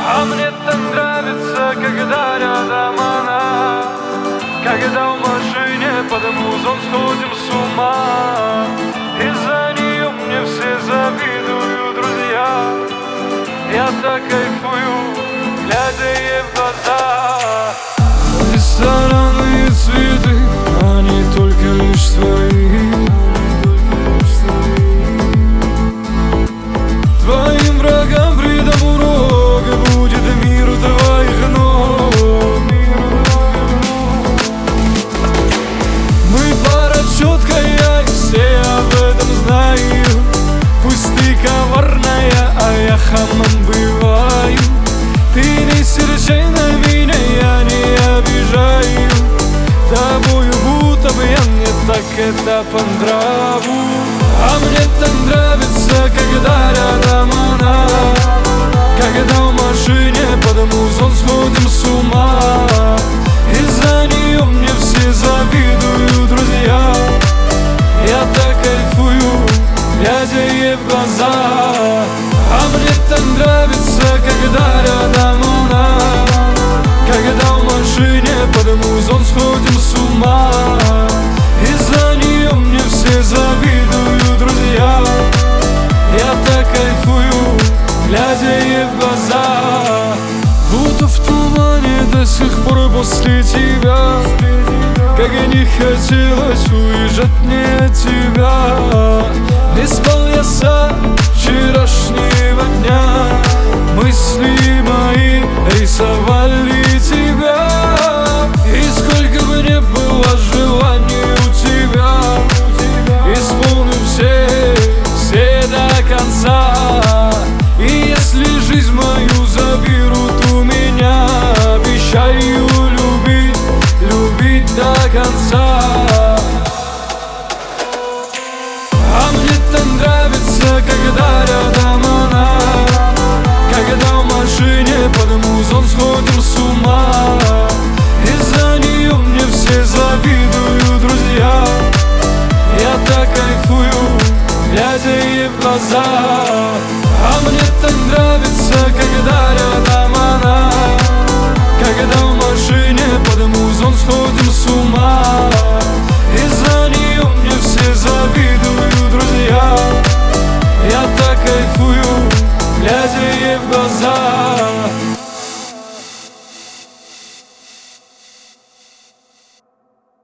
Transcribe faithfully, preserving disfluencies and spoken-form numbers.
А мне так нравится, когда рядом она, когда в машине под музон сходим с ума. Из-за нее мне все завидуют, друзья. Я так кайфую, глядя ей в глаза. Рестораны и цветы, они только лишь свои. Твоим врагам предам урок, и будет мир у твоих ног. Мы пара четкая, и все об этом знают. Пусть ты коварная, а я хамом бываю. Ты не серчай на меня, я не обижаю. Тобою будто бы я мне так это по нраву. А мне так нравится, когда рядом она, когда в машине под музон сходим с ума. Из-за нее мне все завидуют, друзья. Я так кайфую, глядя ей в глаза. А мне так нравится, когда рядом она, когда в машине под музон сходим с ума. Из-за нее мне все завидуют, друзья. Я так кайфую, глядя ей в глаза. Будто в тумане до сих пор после тебя, как и не хотелось уезжать мне от тебя. Не спал я со вчерашнего дня, мысли мои рисовали тебя. И сколько бы не было желаний у тебя, исполню все, все до конца. И если жизнь мою заберут у меня, обещаю любить, любить до конца. А мне так нравится, когда рядом она, когда в машине под музон сходим с ума. Из-за нее мне все завидуют, друзья. Я так кайфую, глядя ей в глаза. А мне так нравится, когда рядом